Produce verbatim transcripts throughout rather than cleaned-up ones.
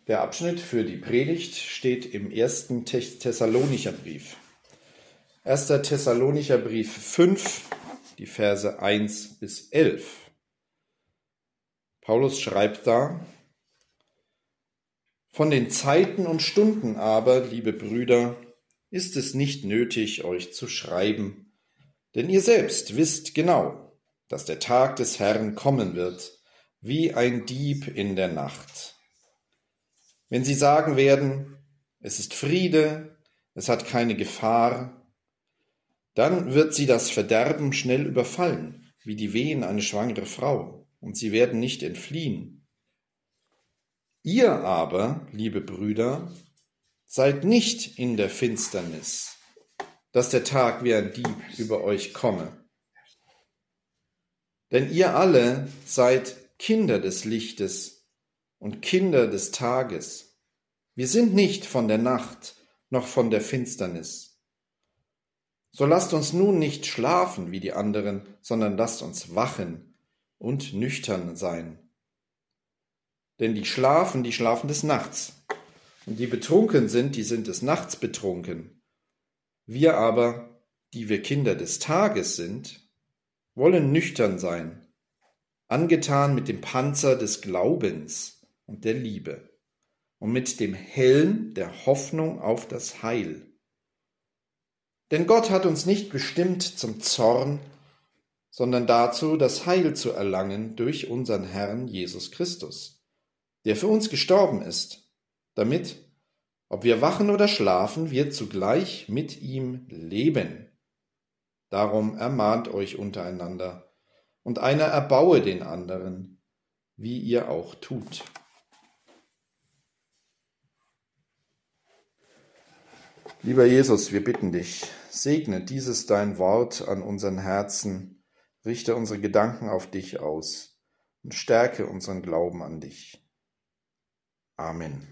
Der Abschnitt für die Predigt steht im ersten Thessalonicher Brief. erster Thessalonicher Brief fünf, die Verse eins bis elf. Paulus schreibt da: Von den Zeiten und Stunden aber, liebe Brüder, ist es nicht nötig, euch zu schreiben, denn ihr selbst wisst genau, dass der Tag des Herrn kommen wird, wie ein Dieb in der Nacht. Wenn sie sagen werden, es ist Friede, es hat keine Gefahr, dann wird sie das Verderben schnell überfallen, wie die Wehen eine schwangere Frau, und sie werden nicht entfliehen. Ihr aber, liebe Brüder, seid nicht in der Finsternis, dass der Tag wie ein Dieb über euch komme. Denn ihr alle seid Kinder des Lichtes und Kinder des Tages. Wir sind nicht von der Nacht noch von der Finsternis. So lasst uns nun nicht schlafen wie die anderen, sondern lasst uns wachen und nüchtern sein. Denn die schlafen, die schlafen des Nachts, und die betrunken sind, die sind des Nachts betrunken. Wir aber, die wir Kinder des Tages sind, wollen nüchtern sein, angetan mit dem Panzer des Glaubens und der Liebe und mit dem Helm der Hoffnung auf das Heil. Denn Gott hat uns nicht bestimmt zum Zorn, sondern dazu, das Heil zu erlangen durch unseren Herrn Jesus Christus, der für uns gestorben ist, damit, ob wir wachen oder schlafen, wir zugleich mit ihm leben. Darum ermahnt euch untereinander, und einer erbaue den anderen, wie ihr auch tut. Lieber Jesus, wir bitten dich, segne dieses dein Wort an unseren Herzen, richte unsere Gedanken auf dich aus und stärke unseren Glauben an dich. Amen.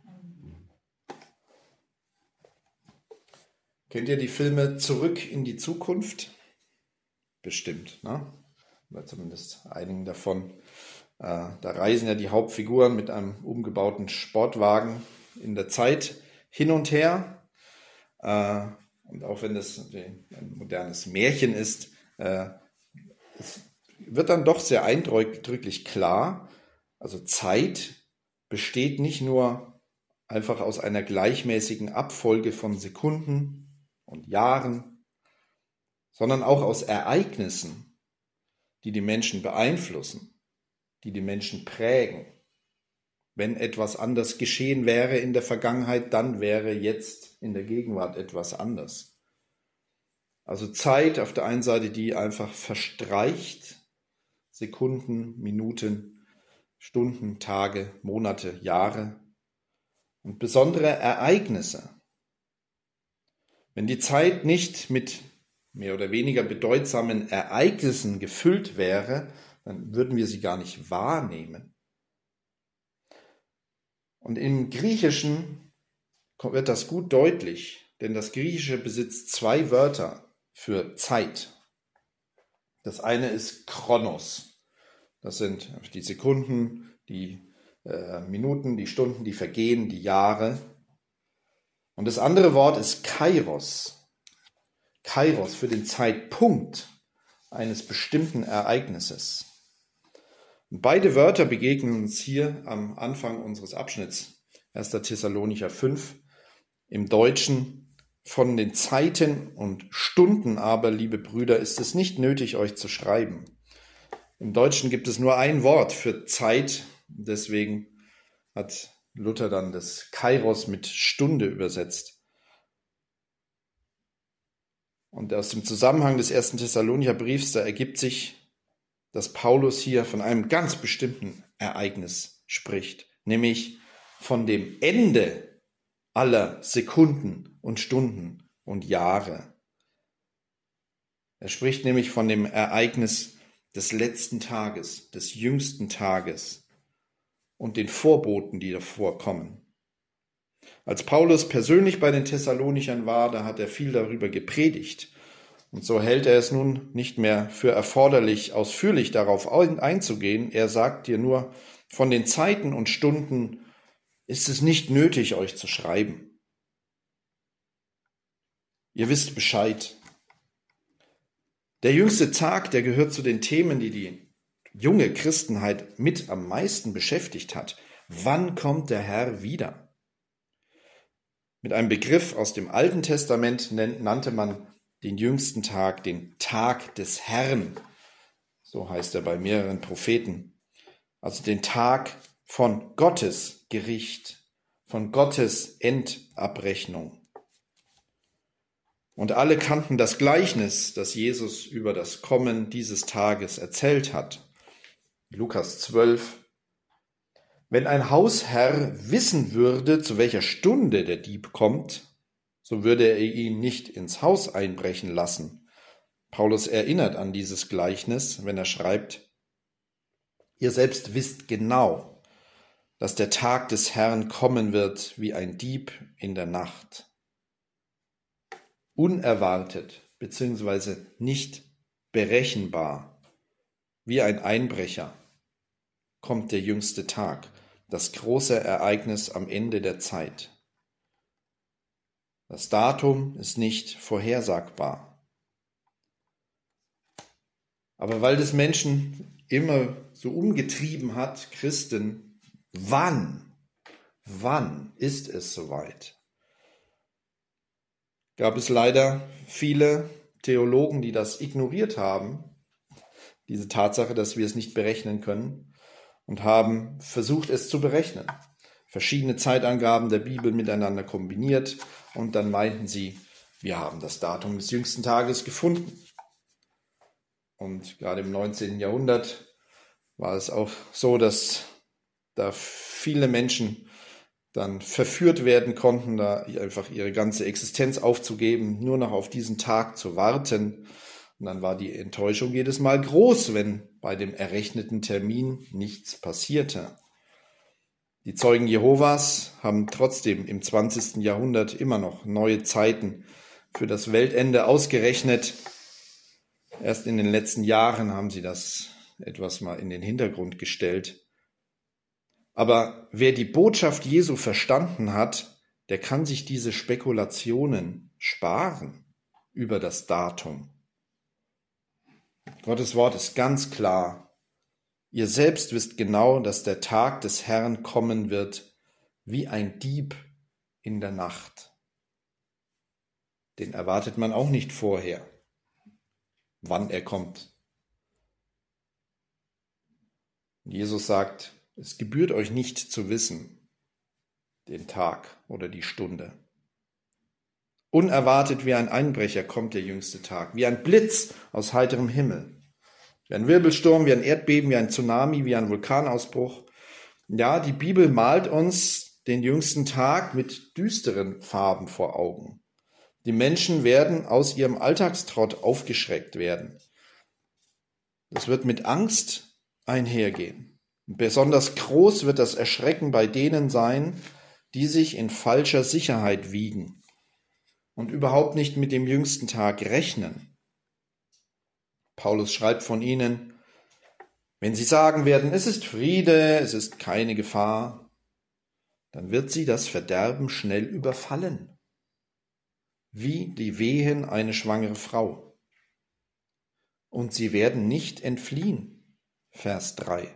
Kennt ihr die Filme Zurück in die Zukunft? Bestimmt, ne? Oder zumindest einigen davon. Äh, da reisen ja die Hauptfiguren mit einem umgebauten Sportwagen in der Zeit hin und her. Äh, und auch wenn das ein modernes Märchen ist, äh, es wird dann doch sehr eindrücklich klar, also Zeit besteht nicht nur einfach aus einer gleichmäßigen Abfolge von Sekunden und Jahren, sondern auch aus Ereignissen, die die Menschen beeinflussen, die die Menschen prägen. Wenn etwas anders geschehen wäre in der Vergangenheit, dann wäre jetzt in der Gegenwart etwas anders. Also Zeit auf der einen Seite, die einfach verstreicht, Sekunden, Minuten, Stunden, Tage, Monate, Jahre und besondere Ereignisse. Wenn die Zeit nicht mit mehr oder weniger bedeutsamen Ereignissen gefüllt wäre, dann würden wir sie gar nicht wahrnehmen. Und im Griechischen wird das gut deutlich, denn das Griechische besitzt zwei Wörter für Zeit. Das eine ist Chronos. Das sind die Sekunden, die äh, Minuten, die Stunden, die Vergehen, die Jahre. Und das andere Wort ist Kairos. Kairos für den Zeitpunkt eines bestimmten Ereignisses. Und beide Wörter begegnen uns hier am Anfang unseres Abschnitts, erster Thessalonicher fünf, im Deutschen: Von den Zeiten und Stunden aber, liebe Brüder, ist es nicht nötig, euch zu schreiben. Im Deutschen gibt es nur ein Wort für Zeit, deswegen hat Luther dann das Kairos mit Stunde übersetzt. Und aus dem Zusammenhang des ersten Thessalonicher Briefs, da ergibt sich, dass Paulus hier von einem ganz bestimmten Ereignis spricht, nämlich von dem Ende aller Sekunden und Stunden und Jahre. Er spricht nämlich von dem Ereignis des letzten Tages, des jüngsten Tages und den Vorboten, die davor kommen. Als Paulus persönlich bei den Thessalonichern war, da hat er viel darüber gepredigt. Und so hält er es nun nicht mehr für erforderlich, ausführlich darauf einzugehen. Er sagt dir nur, von den Zeiten und Stunden ist es nicht nötig, euch zu schreiben. Ihr wisst Bescheid. Der jüngste Tag, der gehört zu den Themen, die die junge Christenheit mit am meisten beschäftigt hat. Wann kommt der Herr wieder? Mit einem Begriff aus dem Alten Testament nannte man den jüngsten Tag den Tag des Herrn. So heißt er bei mehreren Propheten. Also den Tag von Gottes Gericht, von Gottes Endabrechnung. Und alle kannten das Gleichnis, das Jesus über das Kommen dieses Tages erzählt hat. Lukas zwölf. Wenn ein Hausherr wissen würde, zu welcher Stunde der Dieb kommt, so würde er ihn nicht ins Haus einbrechen lassen. Paulus erinnert an dieses Gleichnis, wenn er schreibt, ihr selbst wisst genau, dass der Tag des Herrn kommen wird wie ein Dieb in der Nacht. Unerwartet bzw. nicht berechenbar, wie ein Einbrecher, kommt der jüngste Tag, das große Ereignis am Ende der Zeit. Das Datum ist nicht vorhersagbar. Aber weil das Menschen immer so umgetrieben hat, Christen, wann, wann ist es soweit? Gab es leider viele Theologen, die das ignoriert haben, diese Tatsache, dass wir es nicht berechnen können, und haben versucht, es zu berechnen. Verschiedene Zeitangaben der Bibel miteinander kombiniert und dann meinten sie, wir haben das Datum des jüngsten Tages gefunden. Und gerade im neunzehnten Jahrhundert war es auch so, dass da viele Menschen dann verführt werden konnten, da einfach ihre ganze Existenz aufzugeben, nur noch auf diesen Tag zu warten. Und dann war die Enttäuschung jedes Mal groß, wenn bei dem errechneten Termin nichts passierte. Die Zeugen Jehovas haben trotzdem im zwanzigsten Jahrhundert immer noch neue Zeiten für das Weltende ausgerechnet. Erst in den letzten Jahren haben sie das etwas mal in den Hintergrund gestellt. Aber wer die Botschaft Jesu verstanden hat, der kann sich diese Spekulationen sparen über das Datum. Gottes Wort ist ganz klar. Ihr selbst wisst genau, dass der Tag des Herrn kommen wird, wie ein Dieb in der Nacht. Den erwartet man auch nicht vorher, wann er kommt. Jesus sagt, es gebührt euch nicht zu wissen, den Tag oder die Stunde. Unerwartet wie ein Einbrecher kommt der jüngste Tag, wie ein Blitz aus heiterem Himmel. Wie ein Wirbelsturm, wie ein Erdbeben, wie ein Tsunami, wie ein Vulkanausbruch. Ja, die Bibel malt uns den jüngsten Tag mit düsteren Farben vor Augen. Die Menschen werden aus ihrem Alltagstrott aufgeschreckt werden. Das wird mit Angst einhergehen. Besonders groß wird das Erschrecken bei denen sein, die sich in falscher Sicherheit wiegen und überhaupt nicht mit dem jüngsten Tag rechnen. Paulus schreibt von ihnen, wenn sie sagen werden, es ist Friede, es ist keine Gefahr, dann wird sie das Verderben schnell überfallen, wie die Wehen eine schwangere Frau. Und sie werden nicht entfliehen. Vers drei.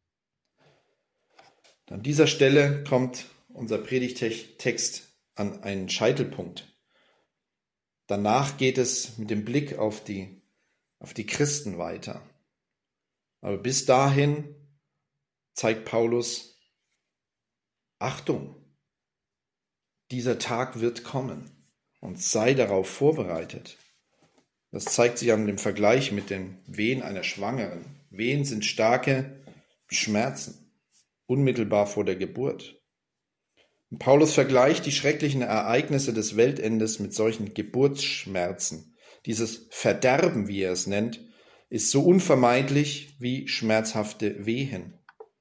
An dieser Stelle kommt unser Predigtext an einen Scheitelpunkt. Danach geht es mit dem Blick auf die, auf die Christen weiter. Aber bis dahin zeigt Paulus, Achtung, dieser Tag wird kommen und sei darauf vorbereitet. Das zeigt sich an dem Vergleich mit den Wehen einer Schwangeren. Wehen sind starke Schmerzen. Unmittelbar vor der Geburt. Und Paulus vergleicht die schrecklichen Ereignisse des Weltendes mit solchen Geburtsschmerzen. Dieses Verderben, wie er es nennt, ist so unvermeidlich wie schmerzhafte Wehen.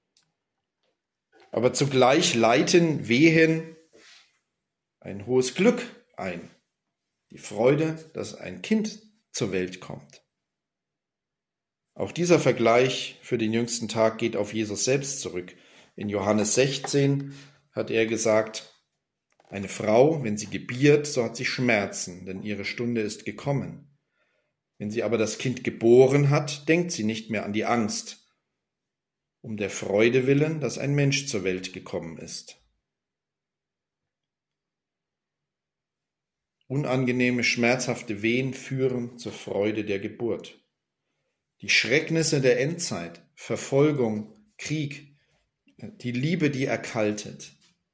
Aber zugleich leiten Wehen ein hohes Glück ein. Die Freude, dass ein Kind zur Welt kommt. Auch dieser Vergleich für den jüngsten Tag geht auf Jesus selbst zurück. In Johannes sechzehn hat er gesagt, eine Frau, wenn sie gebiert, so hat sie Schmerzen, denn ihre Stunde ist gekommen. Wenn sie aber das Kind geboren hat, denkt sie nicht mehr an die Angst, um der Freude willen, dass ein Mensch zur Welt gekommen ist. Unangenehme, schmerzhafte Wehen führen zur Freude der Geburt. Die Schrecknisse der Endzeit, Verfolgung, Krieg, die Liebe, die erkaltet,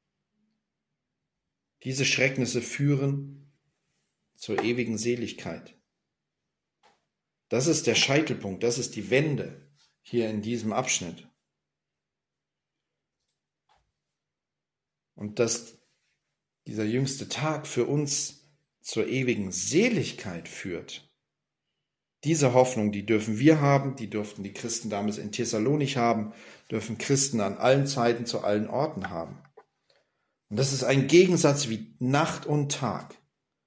diese Schrecknisse führen zur ewigen Seligkeit. Das ist der Scheitelpunkt, das ist die Wende hier in diesem Abschnitt. Und dass dieser jüngste Tag für uns zur ewigen Seligkeit führt, diese Hoffnung, die dürfen wir haben, die durften die Christen damals in Thessalonich haben, dürfen Christen an allen Zeiten zu allen Orten haben. Und das ist ein Gegensatz wie Nacht und Tag.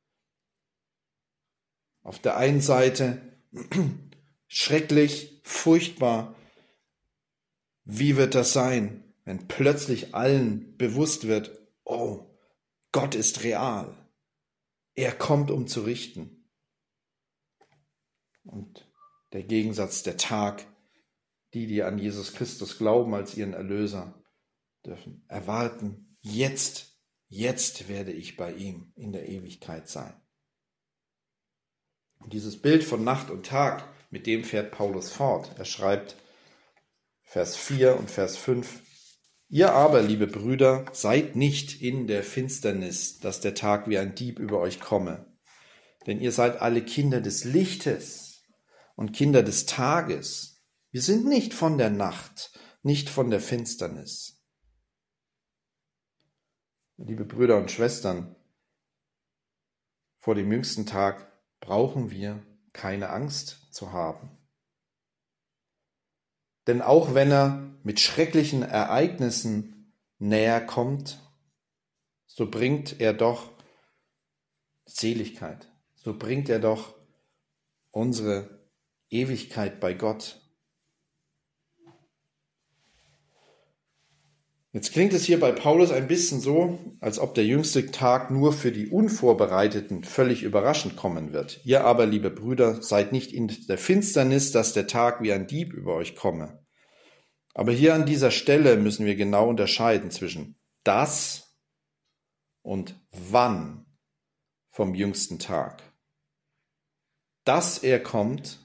Auf der einen Seite schrecklich, furchtbar. Wie wird das sein, wenn plötzlich allen bewusst wird, oh, Gott ist real. Er kommt, um zu richten. Und der Gegensatz, der Tag, die, die an Jesus Christus glauben als ihren Erlöser, dürfen erwarten, Jetzt, jetzt werde ich bei ihm in der Ewigkeit sein. Und dieses Bild von Nacht und Tag, mit dem fährt Paulus fort. Er schreibt Vers vier und Vers fünf, Ihr aber, liebe Brüder, seid nicht in der Finsternis, dass der Tag wie ein Dieb über euch komme. Denn ihr seid alle Kinder des Lichtes und Kinder des Tages. Wir sind nicht von der Nacht, nicht von der Finsternis. Liebe Brüder und Schwestern, vor dem jüngsten Tag brauchen wir keine Angst zu haben. Denn auch wenn er mit schrecklichen Ereignissen näher kommt, so bringt er doch Seligkeit, so bringt er doch unsere Ewigkeit bei Gott. Jetzt klingt es hier bei Paulus ein bisschen so, als ob der jüngste Tag nur für die Unvorbereiteten völlig überraschend kommen wird. Ihr aber, liebe Brüder, seid nicht in der Finsternis, dass der Tag wie ein Dieb über euch komme. Aber hier an dieser Stelle müssen wir genau unterscheiden zwischen das und wann vom jüngsten Tag. Dass er kommt,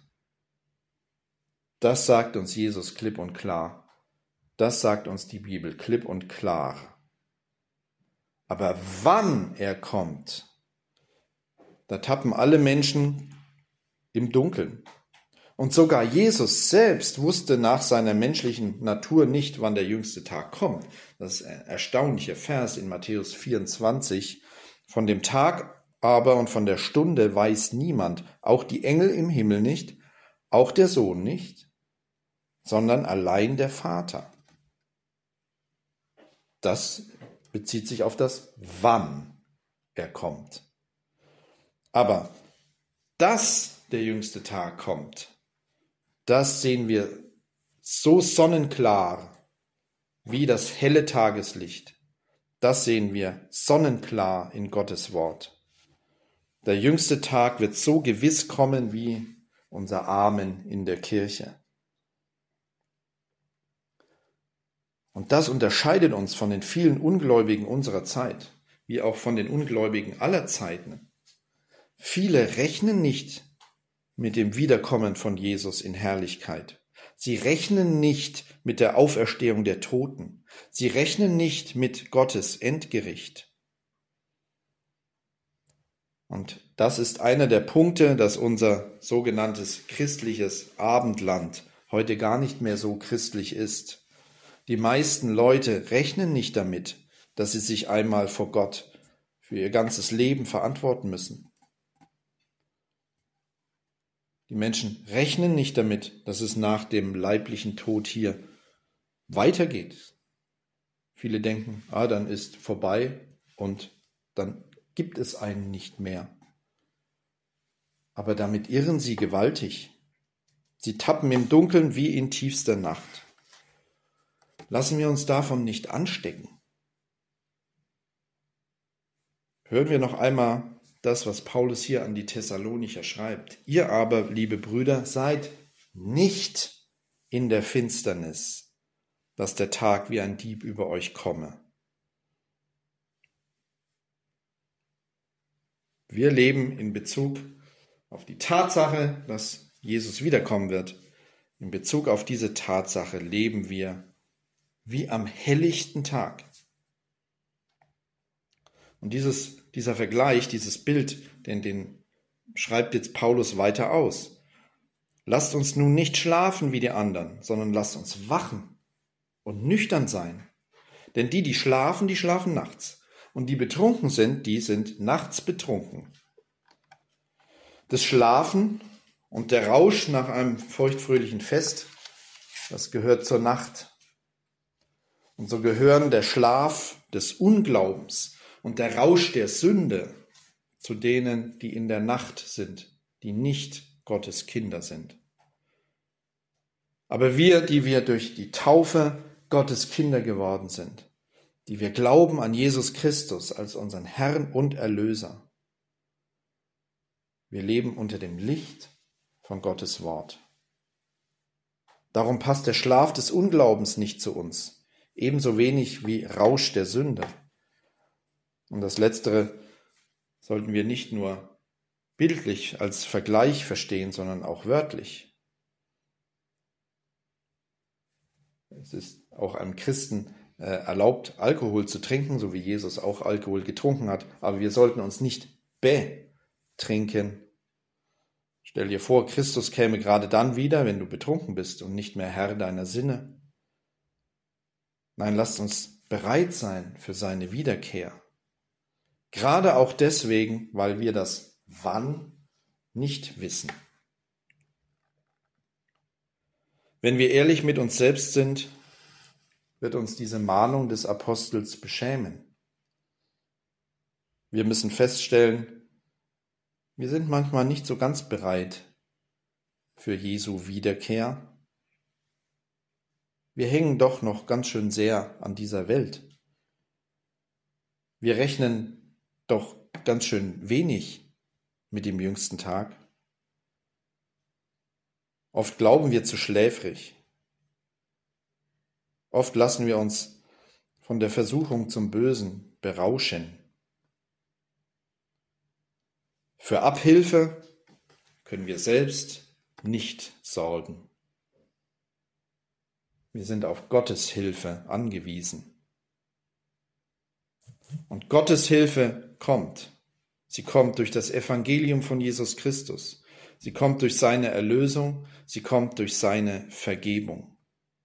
das sagt uns Jesus klipp und klar. Das sagt uns die Bibel klipp und klar. Aber wann er kommt, da tappen alle Menschen im Dunkeln. Und sogar Jesus selbst wusste nach seiner menschlichen Natur nicht, wann der jüngste Tag kommt. Das ist ein erstaunlicher Vers in Matthäus vierundzwanzig. Von dem Tag aber und von der Stunde weiß niemand, auch die Engel im Himmel nicht, auch der Sohn nicht, sondern allein der Vater. Das bezieht sich auf das Wann er kommt. Aber dass der jüngste Tag kommt, das sehen wir so sonnenklar wie das helle Tageslicht. Das sehen wir sonnenklar in Gottes Wort. Der jüngste Tag wird so gewiss kommen wie unser Amen in der Kirche. Und das unterscheidet uns von den vielen Ungläubigen unserer Zeit, wie auch von den Ungläubigen aller Zeiten. Viele rechnen nicht mit dem Wiederkommen von Jesus in Herrlichkeit. Sie rechnen nicht mit der Auferstehung der Toten. Sie rechnen nicht mit Gottes Endgericht. Und das ist einer der Punkte, dass unser sogenanntes christliches Abendland heute gar nicht mehr so christlich ist. Die meisten Leute rechnen nicht damit, dass sie sich einmal vor Gott für ihr ganzes Leben verantworten müssen. Die Menschen rechnen nicht damit, dass es nach dem leiblichen Tod hier weitergeht. Viele denken, ah, dann ist vorbei und dann gibt es einen nicht mehr. Aber damit irren sie gewaltig. Sie tappen im Dunkeln wie in tiefster Nacht. Lassen wir uns davon nicht anstecken. Hören wir noch einmal das, was Paulus hier an die Thessalonicher schreibt. Ihr aber, liebe Brüder, seid nicht in der Finsternis, dass der Tag wie ein Dieb über euch komme. Wir leben in Bezug auf die Tatsache, dass Jesus wiederkommen wird. In Bezug auf diese Tatsache leben wir wie am helllichten Tag. Und dieses, dieser Vergleich, dieses Bild, den, den schreibt jetzt Paulus weiter aus. Lasst uns nun nicht schlafen wie die anderen, sondern lasst uns wachen und nüchtern sein. Denn die, die schlafen, die schlafen nachts. Und die betrunken sind, die sind nachts betrunken. Das Schlafen und der Rausch nach einem feuchtfröhlichen Fest, das gehört zur Nacht. Und so gehören der Schlaf des Unglaubens und der Rausch der Sünde zu denen, die in der Nacht sind, die nicht Gottes Kinder sind. Aber wir, die wir durch die Taufe Gottes Kinder geworden sind, die wir glauben an Jesus Christus als unseren Herrn und Erlöser, wir leben unter dem Licht von Gottes Wort. Darum passt der Schlaf des Unglaubens nicht zu uns, ebenso wenig wie Rausch der Sünde. Und das Letztere sollten wir nicht nur bildlich als Vergleich verstehen, sondern auch wörtlich. Es ist auch einem Christen äh, erlaubt, Alkohol zu trinken, so wie Jesus auch Alkohol getrunken hat, aber wir sollten uns nicht betrinken. Stell dir vor, Christus käme gerade dann wieder, wenn du betrunken bist und nicht mehr Herr deiner Sinne. Nein, lasst uns bereit sein für seine Wiederkehr. Gerade auch deswegen, weil wir das Wann nicht wissen. Wenn wir ehrlich mit uns selbst sind, wird uns diese Mahnung des Apostels beschämen. Wir müssen feststellen, wir sind manchmal nicht so ganz bereit für Jesu Wiederkehr. Wir hängen doch noch ganz schön sehr an dieser Welt. Wir rechnen doch ganz schön wenig mit dem jüngsten Tag. Oft glauben wir zu schläfrig. Oft lassen wir uns von der Versuchung zum Bösen berauschen. Für Abhilfe können wir selbst nicht sorgen. Wir sind auf Gottes Hilfe angewiesen. Und Gottes Hilfe kommt. Sie kommt durch das Evangelium von Jesus Christus. Sie kommt durch seine Erlösung. Sie kommt durch seine Vergebung.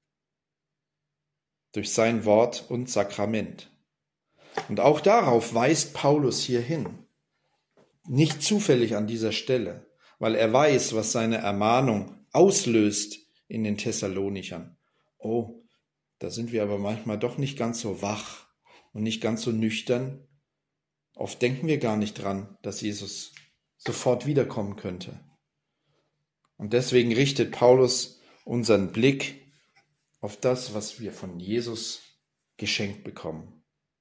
Durch sein Wort und Sakrament. Und auch darauf weist Paulus hier hin. Nicht zufällig an dieser Stelle, weil er weiß, was seine Ermahnung auslöst in den Thessalonichern. Oh, da sind wir aber manchmal doch nicht ganz so wach und nicht ganz so nüchtern. Oft denken wir gar nicht dran, dass Jesus sofort wiederkommen könnte. Und deswegen richtet Paulus unseren Blick auf das, was wir von Jesus geschenkt bekommen.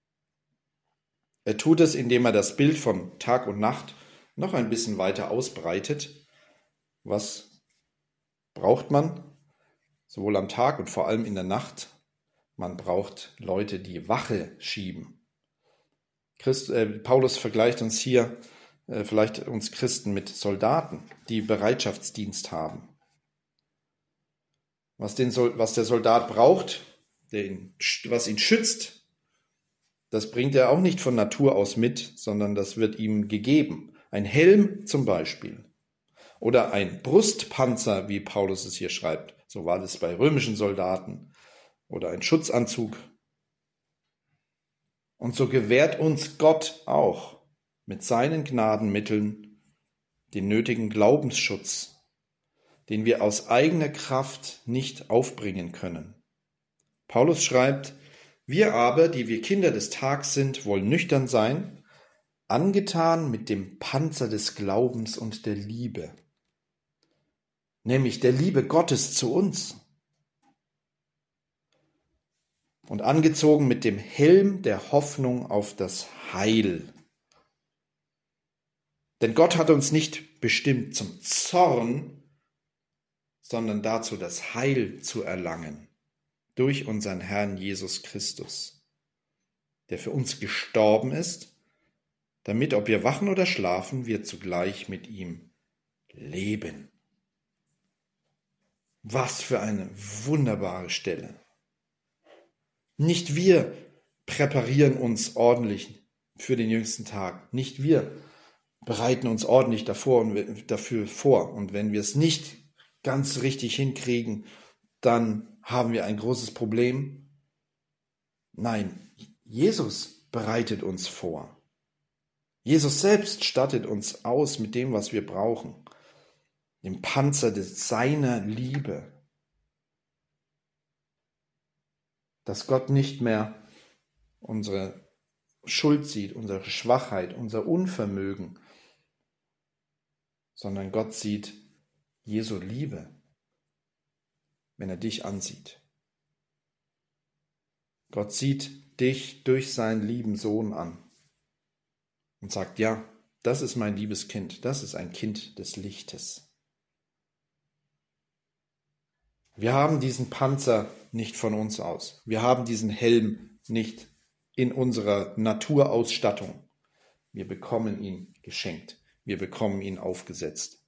Er tut es, indem er das Bild von Tag und Nacht noch ein bisschen weiter ausbreitet. Was braucht man? Sowohl am Tag und vor allem in der Nacht. Man braucht Leute, die Wache schieben. Christ, äh, Paulus vergleicht uns hier, äh, vielleicht uns Christen, mit Soldaten, die Bereitschaftsdienst haben. Was, den, was der Soldat braucht, der ihn, was ihn schützt, das bringt er auch nicht von Natur aus mit, sondern das wird ihm gegeben. Ein Helm zum Beispiel. Oder ein Brustpanzer, wie Paulus es hier schreibt. So war das bei römischen Soldaten. Oder ein Schutzanzug. Und so gewährt uns Gott auch mit seinen Gnadenmitteln den nötigen Glaubensschutz, den wir aus eigener Kraft nicht aufbringen können. Paulus schreibt, wir aber, die wir Kinder des Tags sind, wollen nüchtern sein, angetan mit dem Panzer des Glaubens und der Liebe, nämlich der Liebe Gottes zu uns, und angezogen mit dem Helm der Hoffnung auf das Heil, Denn Gott hat uns nicht bestimmt zum Zorn, sondern dazu, das Heil zu erlangen durch unseren Herrn Jesus Christus, der für uns gestorben ist, damit, ob wir wachen oder schlafen, wir zugleich mit ihm leben. Was für eine wunderbare Stelle. Nicht wir präparieren uns ordentlich für den jüngsten Tag. Nicht wir bereiten uns ordentlich davor und dafür vor. Und wenn wir es nicht ganz richtig hinkriegen, dann haben wir ein großes Problem. Nein, Jesus bereitet uns vor. Jesus selbst stattet uns aus mit dem, was wir brauchen. Dem Panzer des seiner Liebe. Dass Gott nicht mehr unsere Schuld sieht, unsere Schwachheit, unser Unvermögen, sondern Gott sieht Jesu Liebe, wenn er dich ansieht. Gott sieht dich durch seinen lieben Sohn an und sagt, ja, das ist mein liebes Kind, das ist ein Kind des Lichtes. Wir haben diesen Panzer nicht von uns aus. Wir haben diesen Helm nicht in unserer Naturausstattung. Wir bekommen ihn geschenkt. Wir bekommen ihn aufgesetzt.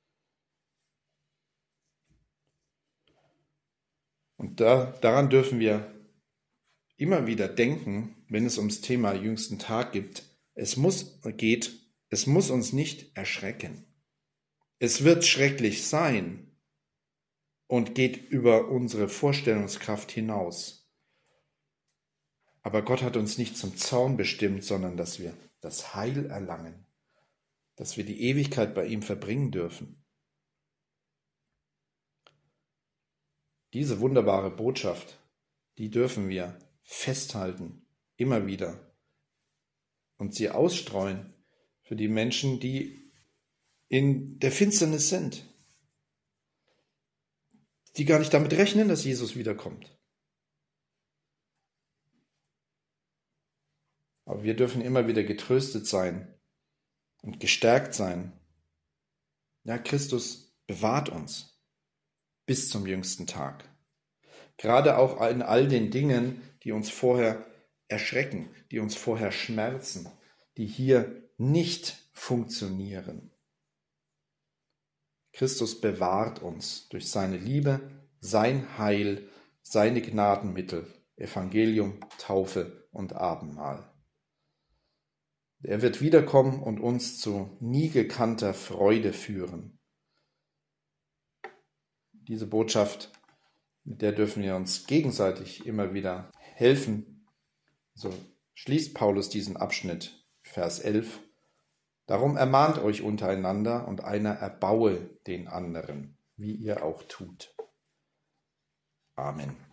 Und da, daran dürfen wir immer wieder denken, wenn es ums Thema jüngsten Tag geht. Es muss, geht, es muss uns nicht erschrecken. Es wird schrecklich sein. Und geht über unsere Vorstellungskraft hinaus. Aber Gott hat uns nicht zum Zorn bestimmt, sondern dass wir das Heil erlangen, dass wir die Ewigkeit bei ihm verbringen dürfen. Diese wunderbare Botschaft, die dürfen wir festhalten, immer wieder, und sie ausstreuen für die Menschen, die in der Finsternis sind, die gar nicht damit rechnen, dass Jesus wiederkommt. Aber wir dürfen immer wieder getröstet sein und gestärkt sein. Ja, Christus bewahrt uns bis zum jüngsten Tag. Gerade auch in all den Dingen, die uns vorher erschrecken, die uns vorher schmerzen, die hier nicht funktionieren. Christus bewahrt uns durch seine Liebe, sein Heil, seine Gnadenmittel, Evangelium, Taufe und Abendmahl. Er wird wiederkommen und uns zu nie gekannter Freude führen. Diese Botschaft, mit der dürfen wir uns gegenseitig immer wieder helfen. So schließt Paulus diesen Abschnitt, Vers elf. Darum ermahnt euch untereinander und einer erbaue den anderen, wie ihr auch tut. Amen.